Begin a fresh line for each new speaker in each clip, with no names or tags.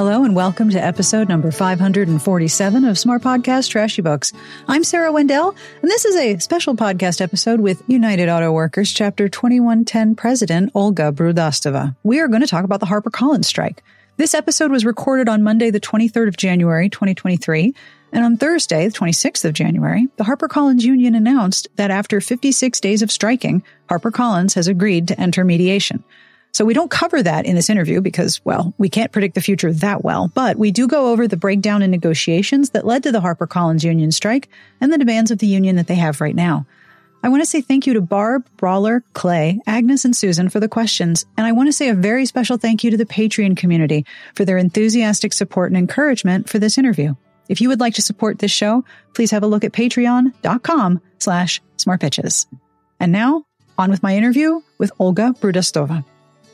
Hello and welcome to episode number 547 of Smart Podcast Trashy Books. I'm Sarah Wendell, and this is a special podcast episode with United Auto Workers Chapter 2110 President Olga Brudastova. We are going to talk about the HarperCollins strike. This episode was recorded on Monday, the 23rd of January, 2023, and on Thursday, the 26th of January, the HarperCollins union announced that after 56 days of striking, HarperCollins has agreed to enter mediation. So we don't cover that in this interview because, well, we can't predict the future that well, but we do go over the breakdown in negotiations that led to the HarperCollins union strike and the demands of the union that they have right now. I want to say thank you to Barb, Brawler, Clay, Agnes, and Susan for the questions, and I want to say a very special thank you to the Patreon community for their enthusiastic support and encouragement for this interview. If you would like to support this show, please have a look at patreon.com/smartpitches. And now, on with my interview with Olga Brudastova.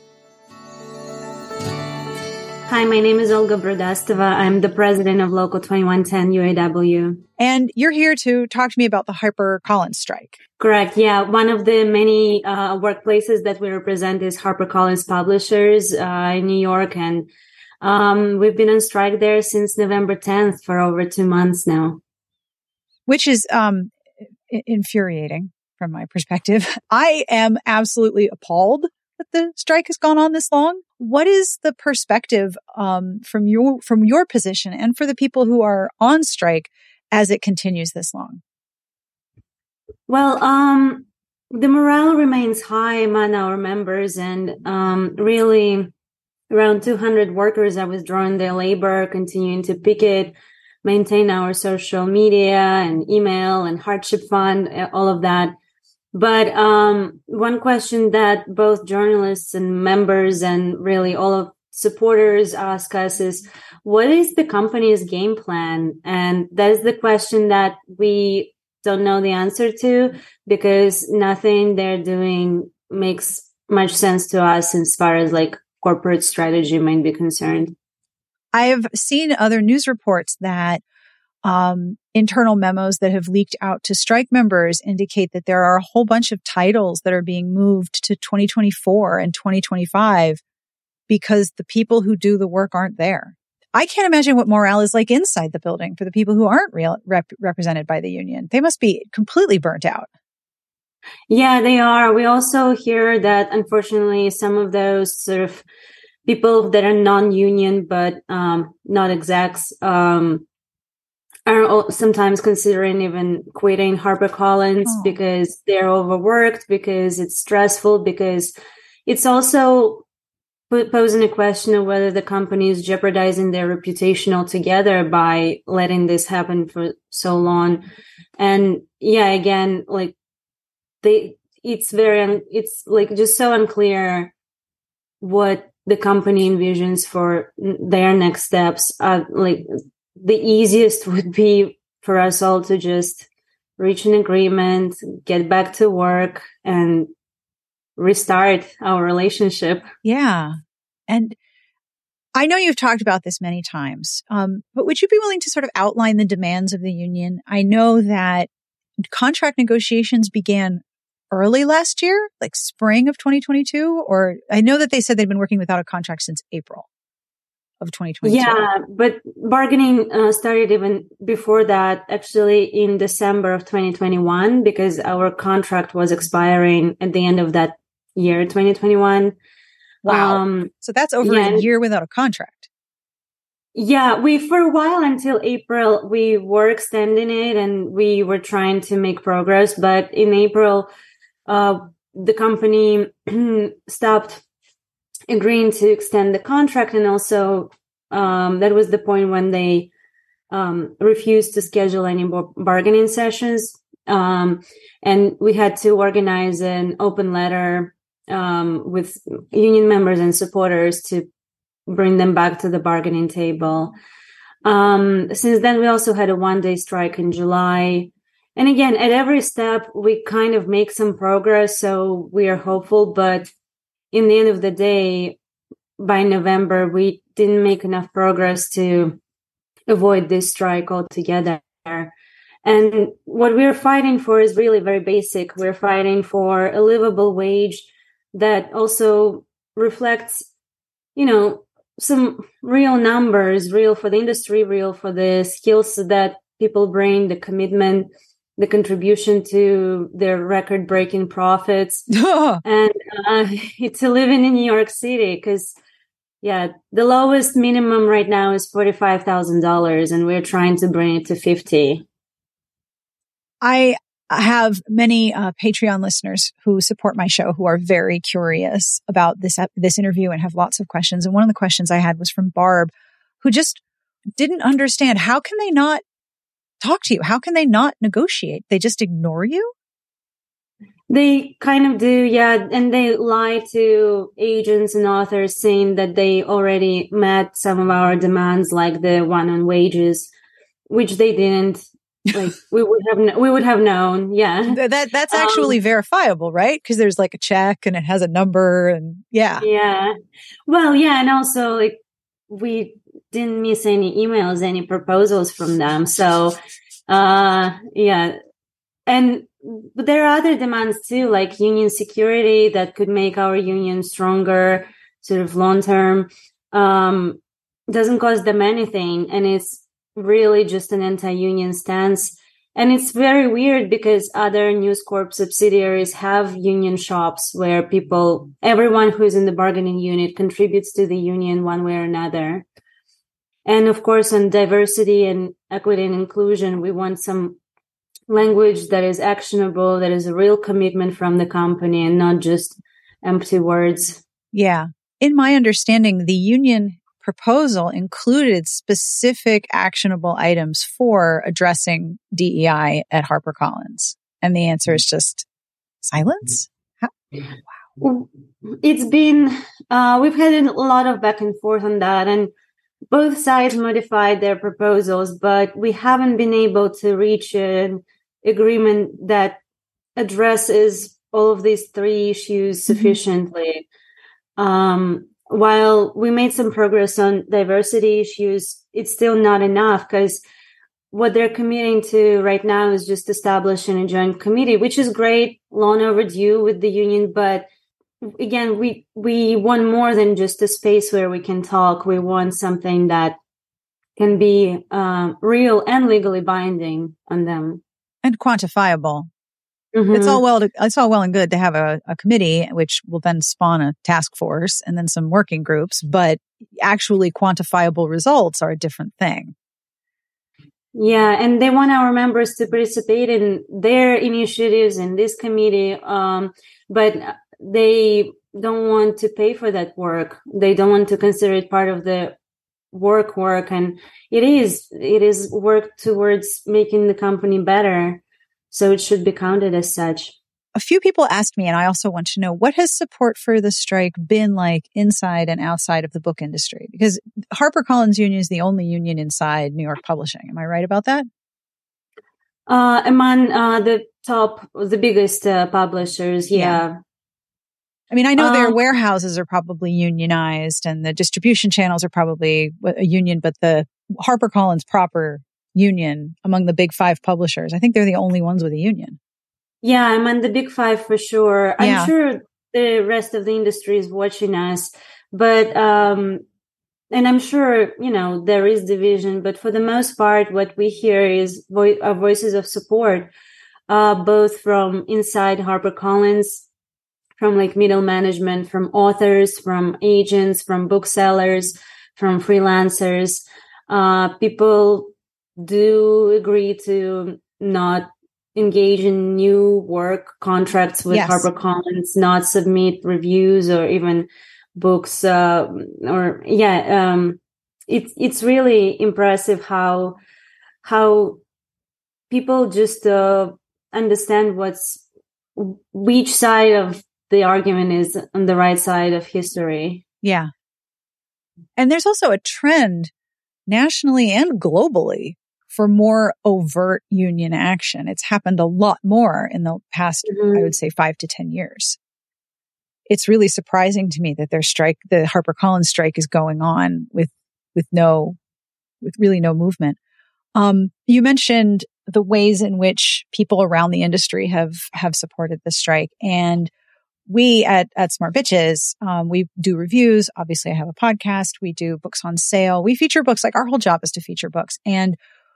Hi, my name is Olga Brudastova. I'm the president of Local 2110 UAW.
And you're here to talk to me about the HarperCollins strike.
Correct. Yeah. One of the many workplaces that we represent is HarperCollins Publishers in New York. And we've been on strike there since November 10th for over 2 months now.
Which is infuriating from my perspective. I am absolutely appalled that the strike has gone on this long. What is the perspective from your position and for the people who are on strike as it continues this long?
Well, the morale remains high among our members, and really around 200 workers are withdrawing their labor, continuing to picket, maintain our social media and email and hardship fund, all of that. But one question that both journalists and members and really all of supporters ask us is, what is the company's game plan? And that is the question that we don't know the answer to, because nothing they're doing makes much sense to us as far as like corporate strategy might be concerned.
I've seen other news reports that internal memos that have leaked out to strike members indicate that there are a whole bunch of titles that are being moved to 2024 and 2025 because the people who do the work aren't there. I can't imagine what morale is like inside the building for the people who aren't represented by the union. They must be completely burnt out.
Yeah, they are. We also hear that, unfortunately, some of those sort of people that are non-union but not execs are sometimes considering even quitting HarperCollins because they're overworked, because it's stressful, because it's also posing a question of whether the company is jeopardizing their reputation altogether by letting this happen for so long. And yeah, again, like it's like just so unclear what the company envisions for their next steps. Like the easiest would be for us all to just reach an agreement, get back to work, and restart our relationship.
Yeah. And I know you've talked about this many times, but would you be willing to sort of outline the demands of the union? I know that contract negotiations began early last year, like spring of 2022, or I know that they said they'd been working without a contract since April of 2022.
Yeah, but bargaining started even before that, actually in December of 2021, because our contract was expiring at the end of that year, 2021.
Wow. So that's over a year without a contract.
Yeah, for a while until April, we were extending it and we were trying to make progress. But in April, the company stopped agreeing to extend the contract. And also, that was the point when they refused to schedule any more bargaining sessions. And we had to organize an open letter with union members and supporters to bring them back to the bargaining table. Since then, we also had a one-day strike in July. And again, at every step, we kind of make some progress. So we are hopeful, but in the end of the day, by November, we didn't make enough progress to avoid this strike altogether. And what we're fighting for is really very basic. We're fighting for a livable wage that also reflects, some real numbers, real for the industry, real for the skills that people bring, the commitment, the contribution to their record-breaking profits, and to living in New York City. Because, the lowest minimum right now is $45,000, and we're trying to bring it to 50.
I have many Patreon listeners who support my show who are very curious about this interview and have lots of questions. And one of the questions I had was from Barb, who just didn't understand, how can they not talk to you? How can they not negotiate? They just ignore you?
They kind of do, yeah. And they lie to agents and authors saying that they already met some of our demands, like the one on wages, which they didn't. Like we would have known. Yeah.
That's actually verifiable, right? Because there's like a check and it has a number and yeah.
Yeah. Well, yeah. And also like we didn't miss any emails, any proposals from them. So, yeah. And but there are other demands too, like union security that could make our union stronger, sort of long term. Doesn't cost them anything. And it's really just an anti-union stance. And it's very weird because other News Corp subsidiaries have union shops where everyone who's in the bargaining unit contributes to the union one way or another. And of course, on diversity and equity and inclusion, we want some language that is actionable, that is a real commitment from the company and not just empty words.
Yeah. In my understanding, the union proposal included specific actionable items for addressing DEI at HarperCollins. And the answer is just silence?
Wow. It's been, we've had a lot of back and forth on that, and both sides modified their proposals, but we haven't been able to reach an agreement that addresses all of these three issues sufficiently. While we made some progress on diversity issues, it's still not enough because what they're committing to right now is just establishing a joint committee, which is great, long overdue with the union. But again, we want more than just a space where we can talk. We want something that can be real and legally binding on them.
And quantifiable.
Mm-hmm.
It's all well and good to have a committee, which will then spawn a task force and then some working groups, but actually quantifiable results are a different thing.
Yeah, and they want our members to participate in their initiatives in this committee, but they don't want to pay for that work. They don't want to consider it part of the work, and it is work towards making the company better. So it should be counted as such.
A few people asked me, and I also want to know, what has support for the strike been like inside and outside of the book industry? Because HarperCollins Union is the only union inside New York publishing. Am I right about that?
Among the biggest publishers, yeah.
I mean, I know their warehouses are probably unionized and the distribution channels are probably a union, but the HarperCollins proper union among the big five publishers, I think they're the only ones with a union.
Yeah, I'm on the big five for sure.
Yeah.
I'm sure the rest of the industry is watching us, but, and I'm sure, there is division, but for the most part, what we hear is voices of support, both from inside HarperCollins, from like middle management, from authors, from agents, from booksellers, from freelancers. People do agree to not engage in new work contracts with HarperCollins, not submit reviews or even books. It's really impressive how people just understand which side of the argument is on the right side of history.
Yeah. And there's also a trend nationally and globally for more overt union action. It's happened a lot more in the past, I would say 5 to 10 years. It's really surprising to me that the HarperCollins strike is going on with really no movement. You mentioned the ways in which people around the industry have supported the strike. And we at Smart Bitches, we do reviews. Obviously, I have a podcast. We do books on sale. We feature books. Like, our whole job is to feature books. And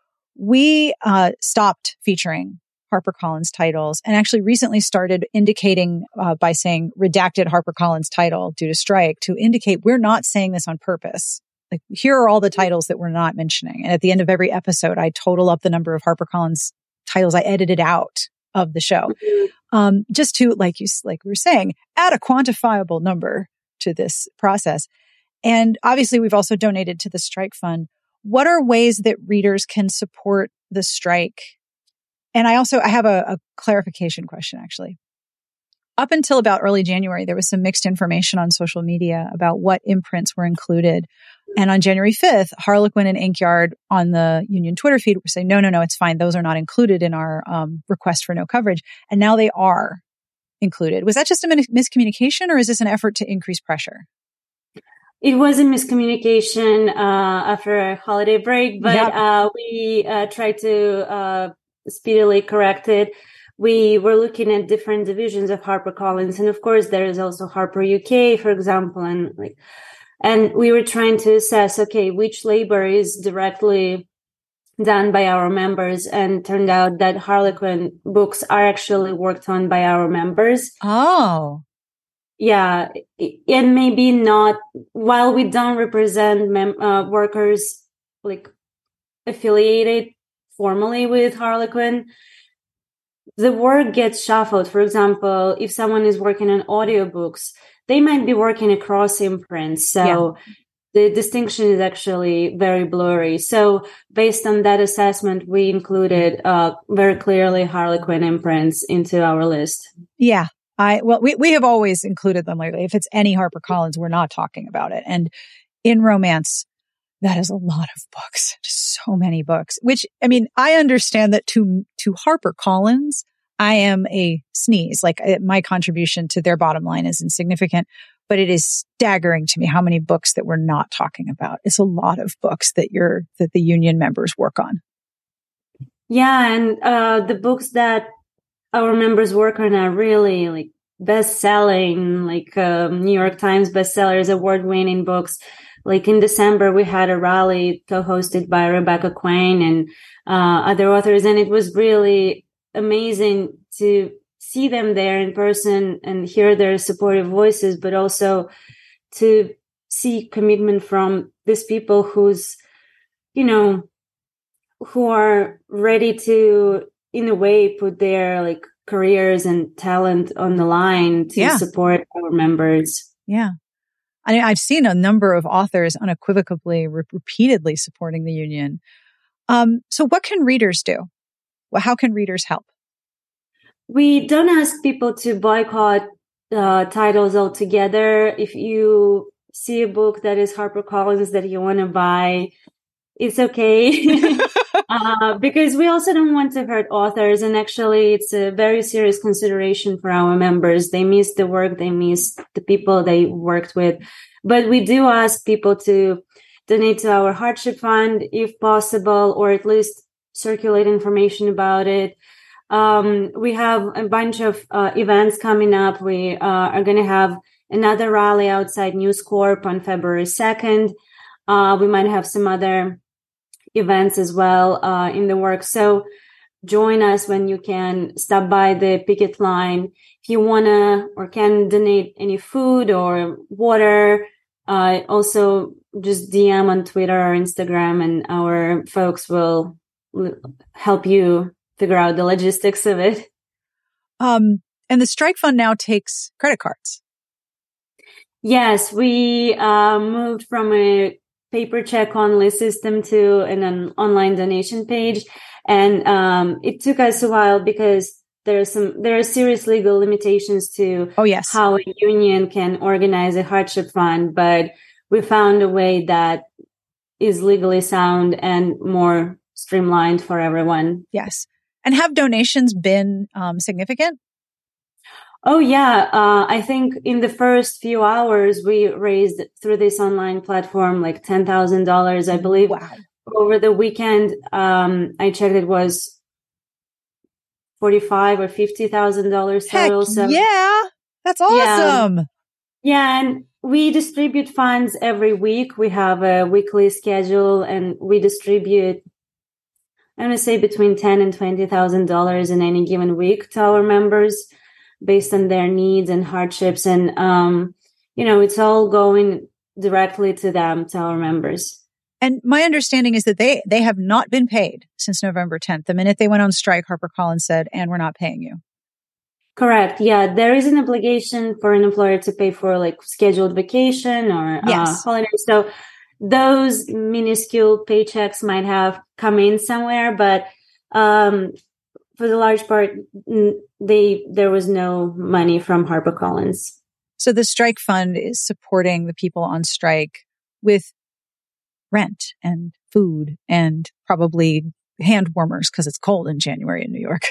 we stopped featuring HarperCollins titles and actually recently started indicating by saying redacted HarperCollins title due to strike, to indicate we're not saying this on purpose. Like, here are all the titles that we're not mentioning. And at the end of every episode, I total up the number of HarperCollins titles I edited out of the show. Just to, like we were saying, add a quantifiable number to this process. And obviously, we've also donated to the strike fund. What are ways that readers can support the strike? And I have a clarification question, actually. Up until about early January, there was some mixed information on social media about what imprints were included. And on January 5th, Harlequin and Inkyard on the union Twitter feed were saying, no, it's fine. Those are not included in our request for no coverage. And now they are included. Was that just a miscommunication, or is this an effort to increase pressure?
It was a miscommunication after a holiday break, but we tried to speedily correct it. We were looking at different divisions of HarperCollins, and of course there is also Harper UK, for example, and we were trying to assess, okay, which labor is directly done by our members, and turned out that Harlequin books are actually worked on by our members.
Oh.
Yeah, and maybe not, while we don't represent workers like affiliated formally with Harlequin, the work gets shuffled. For example, if someone is working on audiobooks, they might be working across imprints. So the distinction is actually very blurry. So based on that assessment, we included very clearly Harlequin imprints into our list.
Yeah. We have always included them lately. If it's any HarperCollins, we're not talking about it. And in romance, that is a lot of books, just so many books, which, I mean, I understand that to HarperCollins, I am a sneeze. Like, my contribution to their bottom line is insignificant, but it is staggering to me how many books that we're not talking about. It's a lot of books that the union members work on.
Yeah. And the books that our members work on are really like best-selling, like New York Times bestsellers, award-winning books. Like in December, we had a rally co-hosted by Rebecca Quain and other authors, and it was really amazing to see them there in person and hear their supportive voices, but also to see commitment from these people who are ready to, in a way, put their like careers and talent on the line to support our members. Yeah.
I mean, I've seen a number of authors unequivocally, repeatedly supporting the union. So what can readers do? Well, how can readers help?
We don't ask people to boycott titles altogether. If you see a book that is HarperCollins that you want to buy, it's okay. Because we also don't want to hurt authors. And actually, it's a very serious consideration for our members. They miss the work. They miss the people they worked with. But we do ask people to donate to our hardship fund if possible, or at least circulate information about it. We have a bunch of events coming up. We are going to have another rally outside News Corp on February 2nd. We might have some other events as well in the works. So join us when you can. Stop by the picket line. If you want to or can donate any food or water, also just DM on Twitter or Instagram, and our folks will help you figure out the logistics of it.
And the strike fund now takes credit cards.
Yes, we moved from a paper check only system to an online donation page. And it took us a while because there are serious legal limitations to how a union can organize a hardship fund. But we found a way that is legally sound and more streamlined for everyone.
Yes. And have donations been significant?
Oh, yeah. I think in the first few hours, we raised through this online platform like $10,000, I believe.
Wow.
Over the weekend, I checked, it was $45,000 or $50,000 total.
So yeah. That's awesome.
Yeah. And we distribute funds every week. We have a weekly schedule and we distribute, I'm going to say between $10,000 and $20,000 in any given week to our members based on their needs and hardships. And, it's all going directly to them, to our members.
And my understanding is that they have not been paid since November 10th. The minute they went on strike, HarperCollins said, and we're not paying you.
Correct. Yeah. There is an obligation for an employer to pay for like scheduled vacation or holidays. So those minuscule paychecks might have come in somewhere, but for the large part, there was no money from HarperCollins.
So the strike fund is supporting the people on strike with rent and food and probably hand warmers because it's cold in January in New York.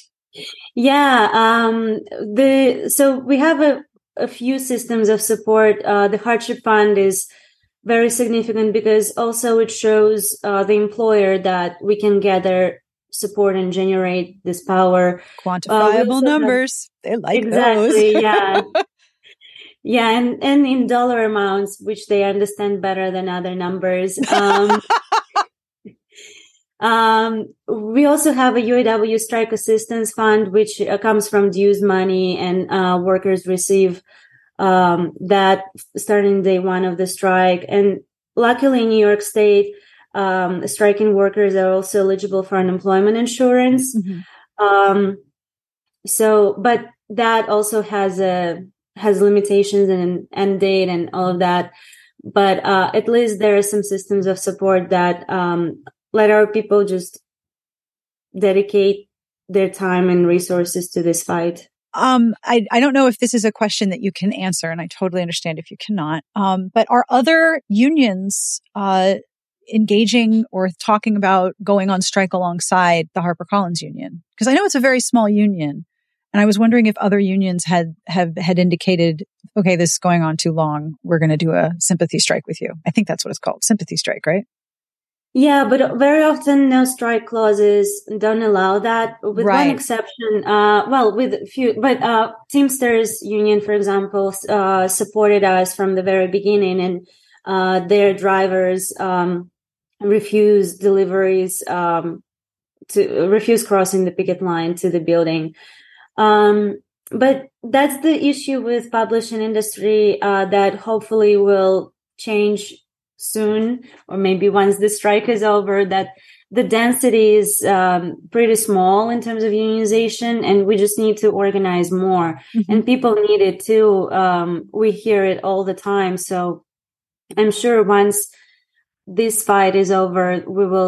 Yeah. So we have a few systems of support. The hardship fund is very significant because also it shows the employer that we can gather support and generate this power.
Quantifiable numbers. They like
exactly,
those.
Yeah. Yeah. And in dollar amounts, which they understand better than other numbers. We also have a UAW strike assistance fund, which comes from dues money, and workers receive that starting day one of the strike. And luckily in New York State, striking workers are also eligible for unemployment insurance. Mm-hmm. But that also has limitations and an end date and all of that. But at least there are some systems of support that let our people just dedicate their time and resources to this fight.
I don't know if this is a question that you can answer, and I totally understand if you cannot. But are other unions engaging or talking about going on strike alongside the HarperCollins union? Because I know it's a very small union, and I was wondering if other unions had indicated, okay, this is going on too long. We're going to do a sympathy strike with you. I think that's what it's called, sympathy strike, right?
Yeah, but very often no strike clauses don't allow that, with one exception. With a few, but Teamsters Union, for example, supported us from the very beginning, and their drivers refused deliveries, to refuse crossing the picket line to the building. But that's the issue with publishing industry that hopefully will change soon, or maybe once the strike is over, that the density is pretty small in terms of unionization, and we just need to organize more. Mm-hmm. And people need it too. We hear it all the time. So I'm sure once this fight is over,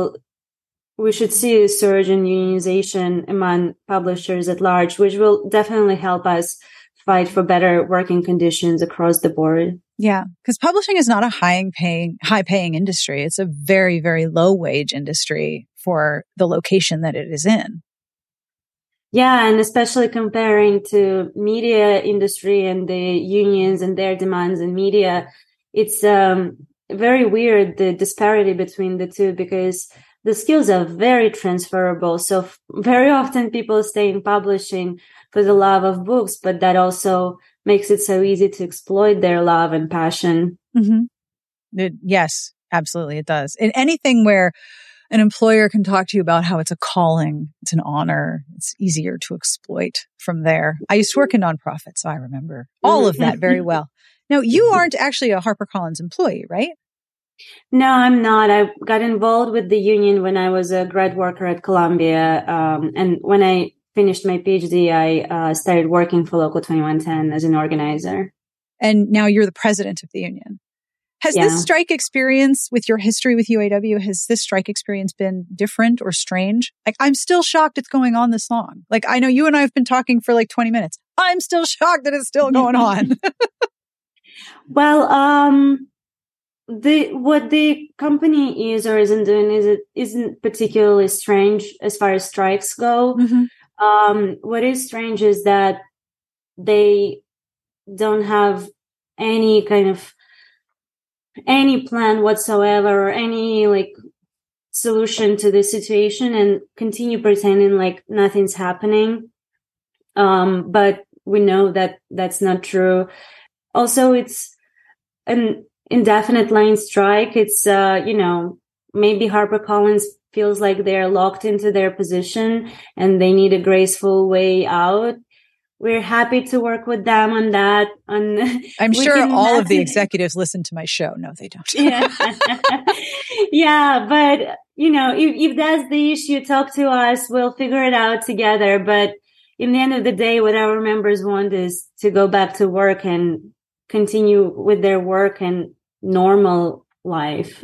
we should see a surge in unionization among publishers at large, which will definitely help us fight for better working conditions across the board.
Yeah, because publishing is not a high-paying industry. It's a very, very low-wage industry for the location that it is in.
Yeah, and especially comparing to media industry and the unions and their demands in media, it's very weird, the disparity between the two, because the skills are very transferable. So very often people stay in publishing for the love of books, but that also makes it so easy to exploit their love and passion.
Mm-hmm. Yes, absolutely. It does. In anything where an employer can talk to you about how it's a calling, it's an honor, it's easier to exploit from there. I used to work in nonprofit, so I remember all of that very well. Now, you aren't actually a HarperCollins employee, right?
No, I'm not. I got involved with the union when I was a grad worker at Columbia. And when I finished my PhD, I started working for Local 2110 as an organizer.
And now you're the president of the union. Has this strike experience, with your history with UAW, has this strike experience been different or strange? Like, I'm still shocked it's going on this long. Like, I know you and I have been talking for like 20 minutes. I'm still shocked that it's still going on.
Well, what the company is or isn't doing isn't particularly strange as far as strikes go. Mm-hmm. What is strange is that they don't have any plan whatsoever or any like solution to the situation, and continue pretending like nothing's happening. But we know that that's not true. Also, it's an indefinite line strike. It's, maybe HarperCollins feels like they're locked into their position and they need a graceful way out. We're happy to work with them on that.
I'm sure all of the executives listen to my show. No, they don't.
Yeah. Yeah. But, if that's the issue, talk to us. We'll figure it out together. But in the end of the day, what our members want is to go back to work and continue with their work and normal life.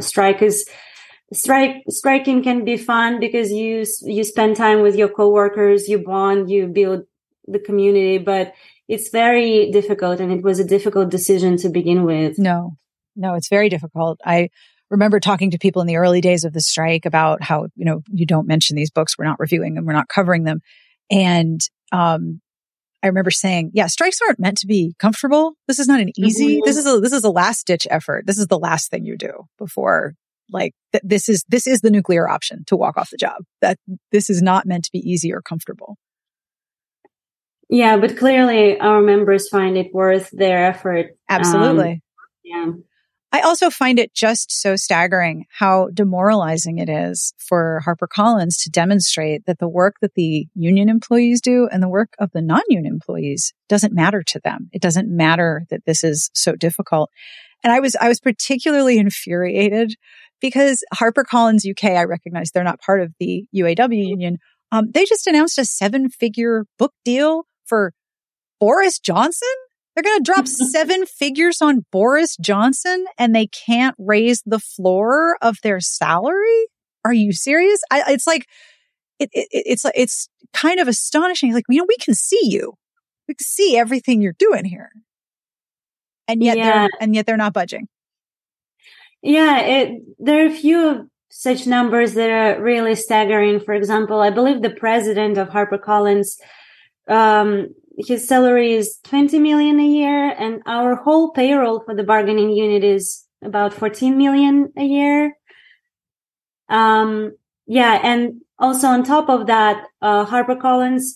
Striking can be fun because you spend time with your coworkers, you bond, you build the community, but it's very difficult, and it was a difficult decision to begin with.
No, it's very difficult. I remember talking to people in the early days of the strike about how, you don't mention these books, we're not reviewing them, we're not covering them. And I remember saying, yeah, strikes aren't meant to be comfortable. This is not an easy, this is a last ditch effort. This is the last thing you do before, this is the nuclear option to walk off the job. That this is not meant to be easy or comfortable.
Yeah, but clearly our members find it worth their effort.
Absolutely.
Yeah.
I also find it just so staggering how demoralizing it is for HarperCollins to demonstrate that the work that the union employees do and the work of the non-union employees doesn't matter to them. It doesn't matter that this is so difficult. And I was particularly infuriated because HarperCollins UK, I recognize they're not part of the UAW union. They just announced a 7-figure book deal for Boris Johnson. They're going to drop 7 figures on Boris Johnson and they can't raise the floor of their salary. Are you serious? It's kind of astonishing. Like, we can see you. We can see everything you're doing here. And yet they're not budging.
Yeah, there are a few of such numbers that are really staggering. For example, I believe the president of HarperCollins, his salary is $20 million a year, and our whole payroll for the bargaining unit is about $14 million a year. And also on top of that, HarperCollins,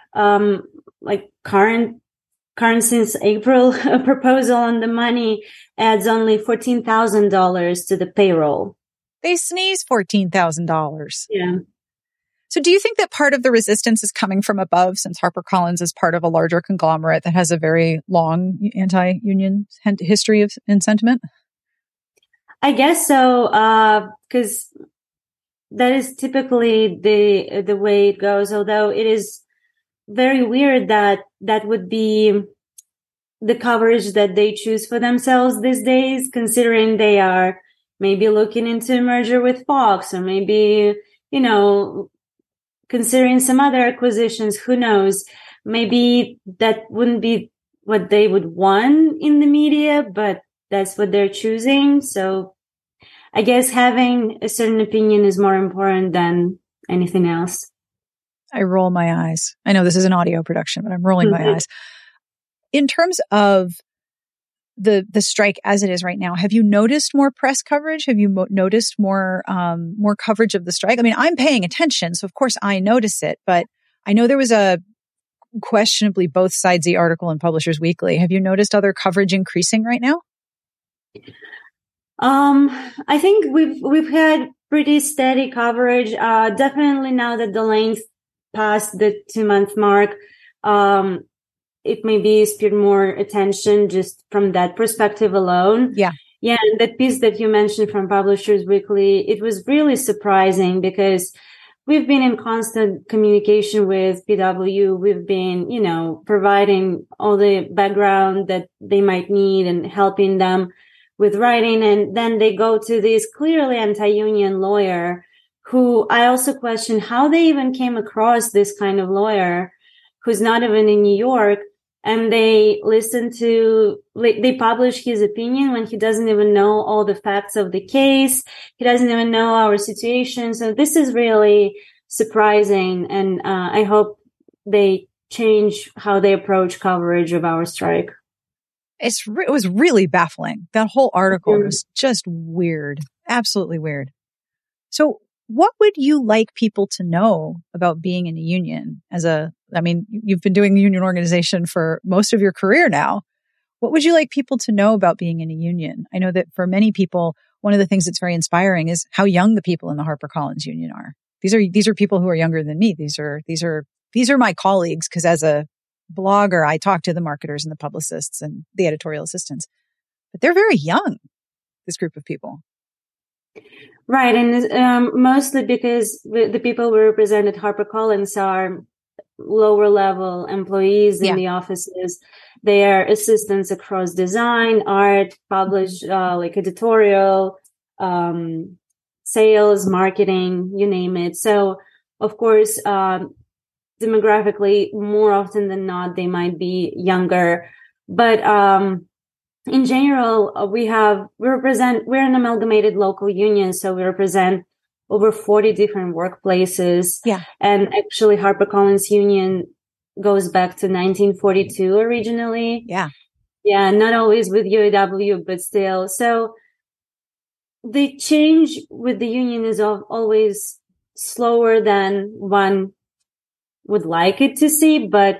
current since April, a proposal on the money adds only $14,000 to the payroll.
They sneeze $14,000.
Yeah.
So do you think that part of the resistance is coming from above, since HarperCollins is part of a larger conglomerate that has a very long anti-union history and sentiment?
I guess so, because that is typically the way it goes, although it is very weird that would be the coverage that they choose for themselves these days, considering they are maybe looking into a merger with Fox, or maybe, considering some other acquisitions. Who knows? Maybe that wouldn't be what they would want in the media, but that's what they're choosing. So I guess having a certain opinion is more important than anything else.
I roll my eyes. I know this is an audio production, but I'm rolling my eyes. In terms of the strike as it is right now, have you noticed more press coverage? Have you noticed more coverage of the strike? I mean, I'm paying attention, so of course I notice it, but I know there was a questionably both sidesy article in Publishers Weekly. Have you noticed other coverage increasing right now?
I think we've had pretty steady coverage. Definitely now that the length past the 2-month mark, it maybe spurred more attention just from that perspective alone.
Yeah.
Yeah. And that piece that you mentioned from Publishers Weekly, it was really surprising because we've been in constant communication with PW. We've been, providing all the background that they might need and helping them with writing. And then they go to this clearly anti-union lawyer, who I also question how they even came across this kind of lawyer who's not even in New York. And they they publish his opinion when he doesn't even know all the facts of the case. He doesn't even know our situation. So this is really surprising. And I hope they change how they approach coverage of our strike.
It was really baffling. That whole article was just weird. Absolutely weird. So what would you like people to know about being in a union as a I mean, you've been doing union organization for most of your career now. What would you like people to know about being in a union? I know that for many people, one of the things that's very inspiring is how young the people in the HarperCollins union are. These are people who are younger than me. These are my colleagues, because as a blogger, I talk to the marketers and the publicists and the editorial assistants. But they're very young, this group of people.
Right. And mostly because the people we represent at HarperCollins are lower level employees in the offices. They are assistants across design, art, publish, like editorial, sales, marketing, you name it. So, of course, demographically, more often than not, they might be younger. But in general, we're an amalgamated local union, so we represent over 40 different workplaces.
Yeah.
And actually, HarperCollins Union goes back to 1942 originally.
Yeah.
Yeah, not always with UAW, but still. So the change with the union is always slower than one would like it to see, but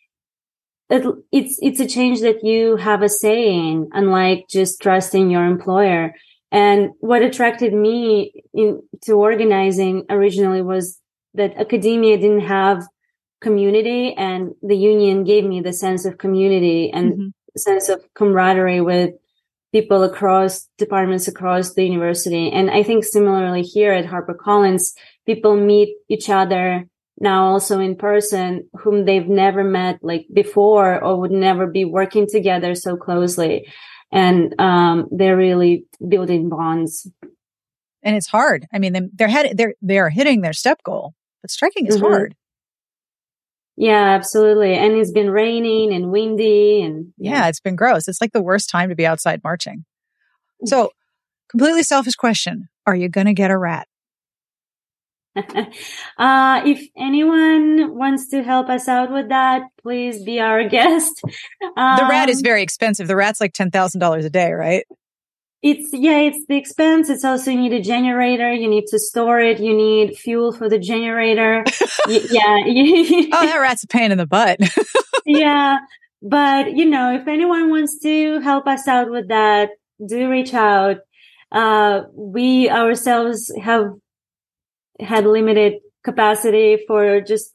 it's a change that you have a say in, unlike just trusting your employer. And what attracted me to organizing originally was that academia didn't have community, and the union gave me the sense of community and sense of camaraderie with people across departments across the university. And I think similarly here at HarperCollins, people meet each other now also in person whom they've never met like before or would never be working together so closely. And they're really building bonds.
And it's hard. I mean, they're hitting their step goal, but striking is hard.
Yeah, absolutely. And it's been raining and windy and
yeah, it's been gross. It's like the worst time to be outside marching. So, completely selfish question. Are you going to get a rat?
If anyone wants to help us out with that, please be our guest.
The rat is very expensive. The rat's like $10,000 a day, right?
It's the expense. It's also, you need a generator. You need to store it. You need fuel for the generator.
Oh, that rat's a pain in the butt.
Yeah. But, if anyone wants to help us out with that, do reach out. We ourselves have had limited capacity for just,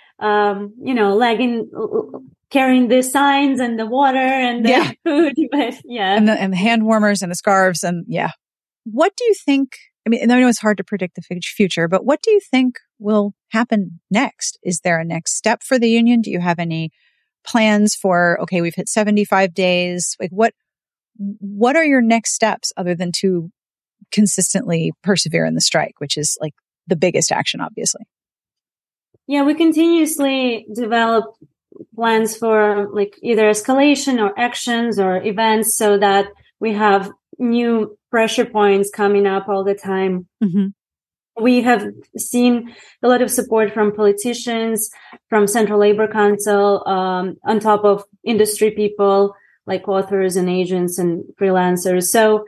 carrying the signs and the water and the food, but
and the hand warmers and the scarves and What do you think? I mean, I know it's hard to predict the future, but what do you think will happen next? Is there a next step for the union? Do you have any plans for? Okay, we've hit 75 days. Like, what are your next steps other than to consistently persevere in the strike, which is like the biggest action, obviously?
Yeah, we continuously develop plans for like either escalation or actions or events so that we have new pressure points coming up all the time. We have seen a lot of support from politicians, from Central Labor Council, on top of industry people like authors and agents and freelancers. So,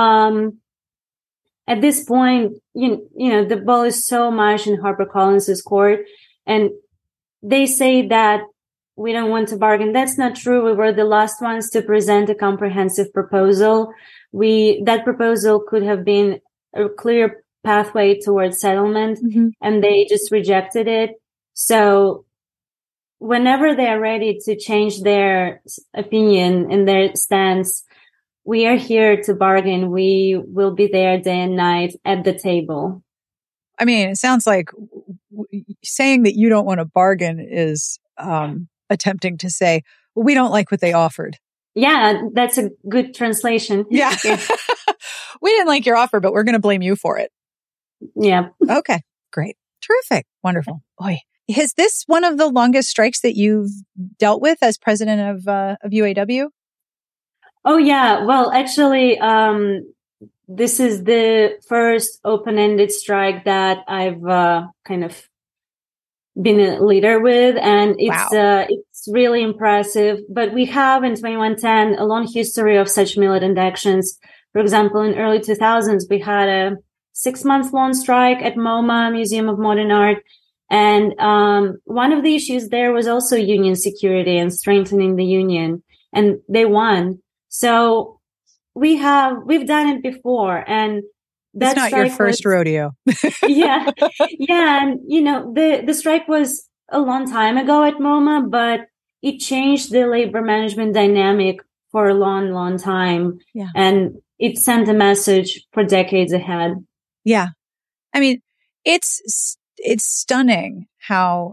at this point, the ball is so much in HarperCollins' court, and they say that we don't want to bargain. That's not true. We were the last ones to present a comprehensive proposal. That proposal could have been a clear pathway towards settlement, and they just rejected it. So whenever they're ready to change their opinion and their stance, we are here to bargain. We will be there day and night at the table.
I mean, it sounds like saying that you don't want to bargain is attempting to say, well, we don't like what they offered.
Yeah, that's a good translation.
Yeah. We didn't like your offer, but we're going to blame you for it.
Yeah.
Okay, great. Terrific. Wonderful. Boy, is this one of the longest strikes that you've dealt with as president of UAW?
Oh, yeah. Well, actually, this is the first open-ended strike that I've kind of been a leader with, and it's really impressive. But we have in 2110 a long history of such militant actions. For example, in early 2000s, we had a 6-month long strike at MoMA, Museum of Modern Art. And one of the issues there was also union security and strengthening the union, and they won. So we've done it before, and
that's not your first rodeo.
Yeah. And the strike was a long time ago at MoMA, but it changed the labor management dynamic for a long, long time.
Yeah.
And it sent a message for decades ahead.
Yeah. I mean, it's stunning how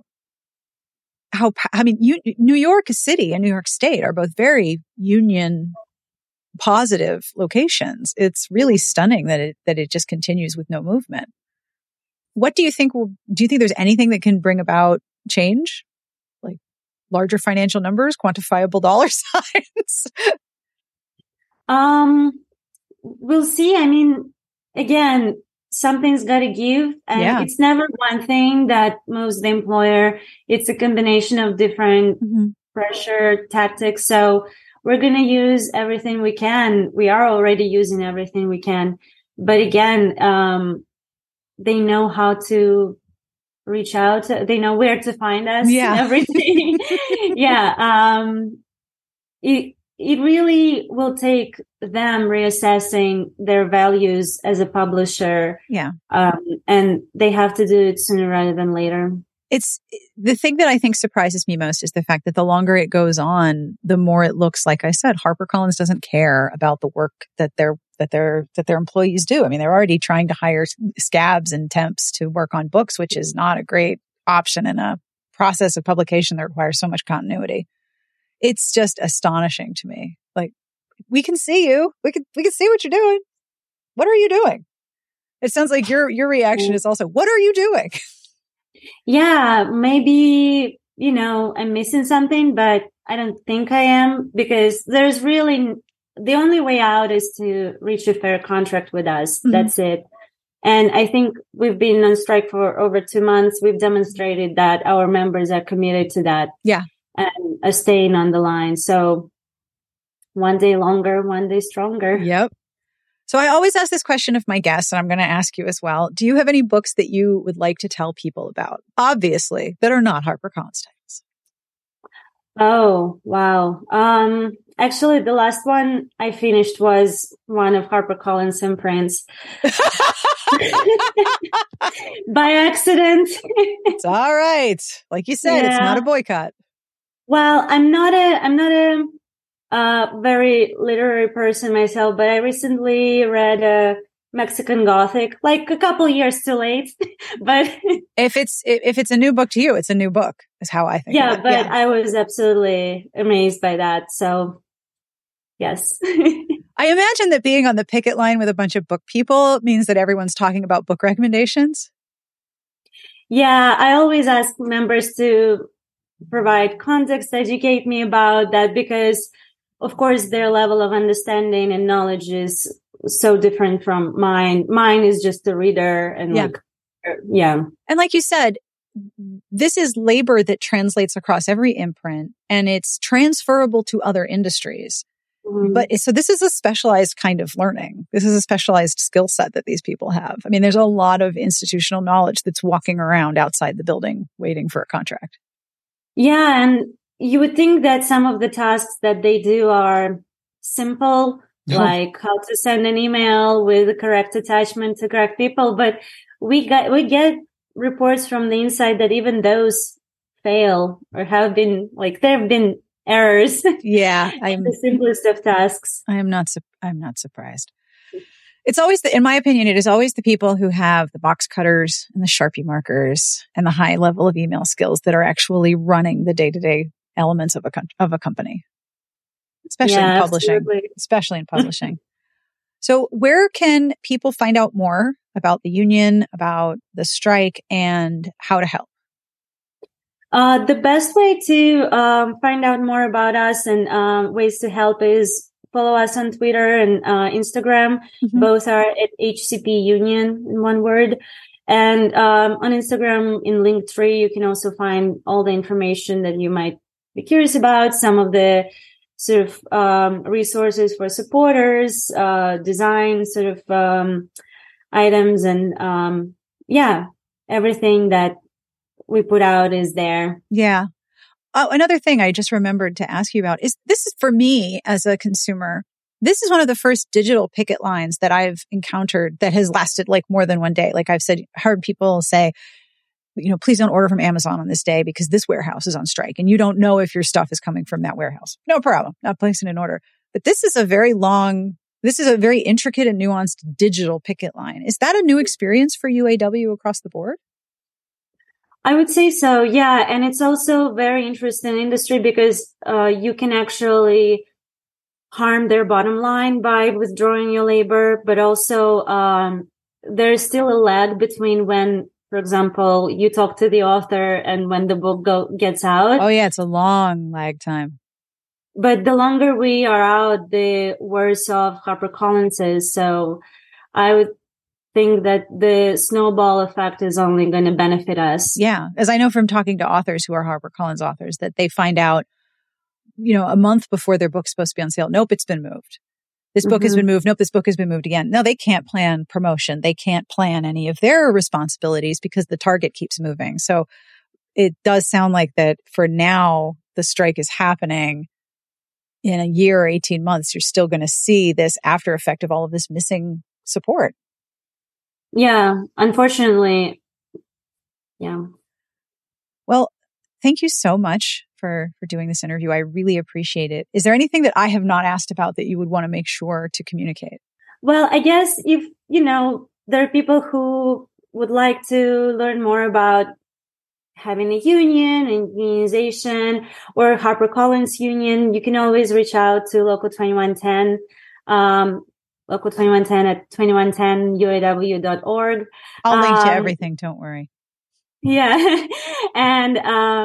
New York City and New York State are both very union positive locations. It's really stunning that it just continues with no movement. What do you think do you think there's anything that can bring about change? Like larger financial numbers, quantifiable dollar signs?
We'll see. I mean, again, something's got to give, and it's never one thing that moves the employer. It's a combination of different pressure tactics. So we're going to use everything we can. We are already using everything we can. But again, they know how to reach out. They know where to find us.
Yeah.
Everything. It really will take them reassessing their values as a publisher.
Yeah.
And they have to do it sooner rather than later.
It's the thing that I think surprises me most is the fact that the longer it goes on, the more it looks like I said, HarperCollins doesn't care about the work that their employees do. I mean, they're already trying to hire scabs and temps to work on books, which is not a great option in a process of publication that requires so much continuity. It's just astonishing to me. Like, we can see you. We can see what you're doing. What are you doing? It sounds like your reaction is also, what are you doing?
Yeah, maybe, I'm missing something, but I don't think I am, because there's really, the only way out is to reach a fair contract with us. Mm-hmm. That's it. And I think we've been on strike for over 2 months. We've demonstrated that our members are committed to that.
Yeah.
And are staying on the line. So one day longer, one day stronger.
Yep. So I always ask this question of my guests, and I'm going to ask you as well. Do you have any books that you would like to tell people about, obviously, that are not HarperCollins titles?
Oh, wow. Actually, the last one I finished was one of HarperCollins imprints. By accident.
It's all right. Like you said, It's not a boycott.
Well, I'm not a very literary person myself, but I recently read Mexican Gothic, like a couple years too late. But
if it's a new book to you, it's a new book, is how I think.
Yeah, but I was absolutely amazed by that. So, yes.
I imagine that being on the picket line with a bunch of book people means that everyone's talking about book recommendations.
Yeah, I always ask members to provide context, educate me about that, because of course their level of understanding and knowledge is so different from mine. Mine is just a reader and
And like you said, this is labor that translates across every imprint and it's transferable to other industries. Mm-hmm. But so this is a specialized kind of learning. This is a specialized skill set that these people have. I mean, there's a lot of institutional knowledge that's walking around outside the building waiting for a contract.
Yeah, and you would think that some of the tasks that they do are simple, like how to send an email with the correct attachment to correct people. But we get reports from the inside that even those fail or have been, like, there have been errors.
Yeah,
the simplest of tasks.
I'm not surprised. It's always in my opinion, it is always the people who have the box cutters and the Sharpie markers and the high level of email skills that are actually running the day-to-day elements of a company, especially in publishing. Absolutely. Especially in publishing. So, where can people find out more about the union, about the strike, and how to help?
The best way to find out more about us and ways to help is follow us on Twitter and Instagram. Mm-hmm. Both are at HCP Union in one word. And on Instagram in Linktree, you can also find all the information that you might be curious about, some of the sort of resources for supporters, design sort of items, and everything that we put out is there.
Yeah. Oh, another thing I just remembered to ask you about is this is for me as a consumer. This is one of the first digital picket lines that I've encountered that has lasted like more than one day. Like I've heard people say, please don't order from Amazon on this day because this warehouse is on strike and you don't know if your stuff is coming from that warehouse. No problem. Not placing an order. But this is a very intricate and nuanced digital picket line. Is that a new experience for UAW across the board?
I would say so, yeah. And it's also very interesting industry because you can actually harm their bottom line by withdrawing your labor, but also there's still a lag between when, for example, you talk to the author and when the book gets out.
Oh yeah, it's a long lag time.
But the longer we are out, the worse off HarperCollins is. So I would think that the snowball effect is only going to benefit us.
Yeah. As I know from talking to authors who are HarperCollins authors, that they find out, a month before their book's supposed to be on sale. Nope, it's been moved. This book has been moved. Nope, this book has been moved again. No, they can't plan promotion. They can't plan any of their responsibilities because the target keeps moving. So it does sound like that for now, the strike is happening. In a year or 18 months, you're still going to see this after effect of all of this missing support.
Yeah, unfortunately. Yeah.
Well, thank you so much for doing this interview. I really appreciate it. Is there anything that I have not asked about that you would want to make sure to communicate?
Well, I guess if, there are people who would like to learn more about having a union and unionization or HarperCollins union, you can always reach out to Local 2110, Local 2110 at 2110uaw.org.
I'll link to everything. Don't worry.
Yeah. And,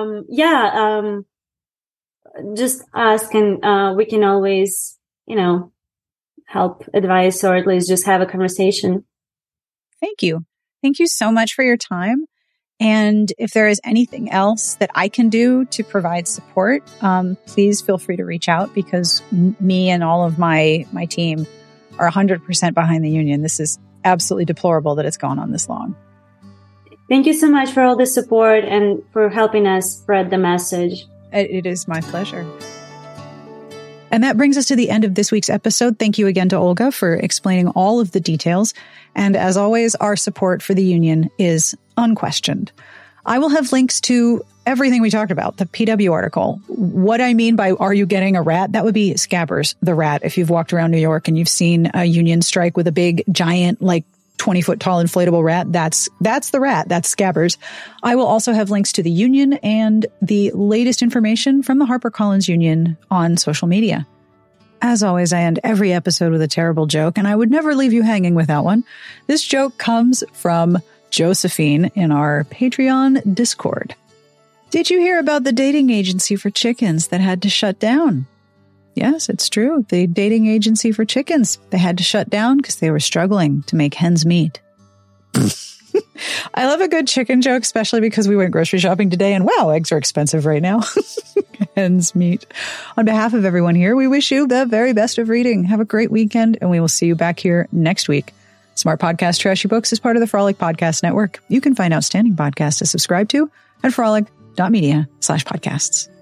just ask and, we can always, help advise or at least just have a conversation.
Thank you. Thank you so much for your time. And if there is anything else that I can do to provide support, please feel free to reach out because me and all of my team are 100% behind the union. This is absolutely deplorable that it's gone on this long.
Thank you so much for all the support and for helping us spread the message.
It is my pleasure. And that brings us to the end of this week's episode. Thank you again to Olga for explaining all of the details. And as always, our support for the union is unquestioned. I will have links to everything we talked about, the PW article. What I mean by are you getting a rat? That would be Scabbers, the rat. If you've walked around New York and you've seen a union strike with a big, giant, 20-foot tall inflatable rat, that's the rat. That's Scabbers. I will also have links to the union and the latest information from the HarperCollins union on social media. As always, I end every episode with a terrible joke, and I would never leave you hanging without one. This joke comes from Josephine in our Patreon Discord. Did you hear about the dating agency for chickens that had to shut down? Yes, it's true. The dating agency for chickens, they had to shut down because they were struggling to make hens meat. I love a good chicken joke, especially because we went grocery shopping today and wow, eggs are expensive right now. Hens meat. On behalf of everyone here, we wish you the very best of reading. Have a great weekend and we will see you back here next week. Smart Podcast Trashy Books is part of the Frolic Podcast Network. You can find outstanding podcasts to subscribe to at frolic.media/podcasts.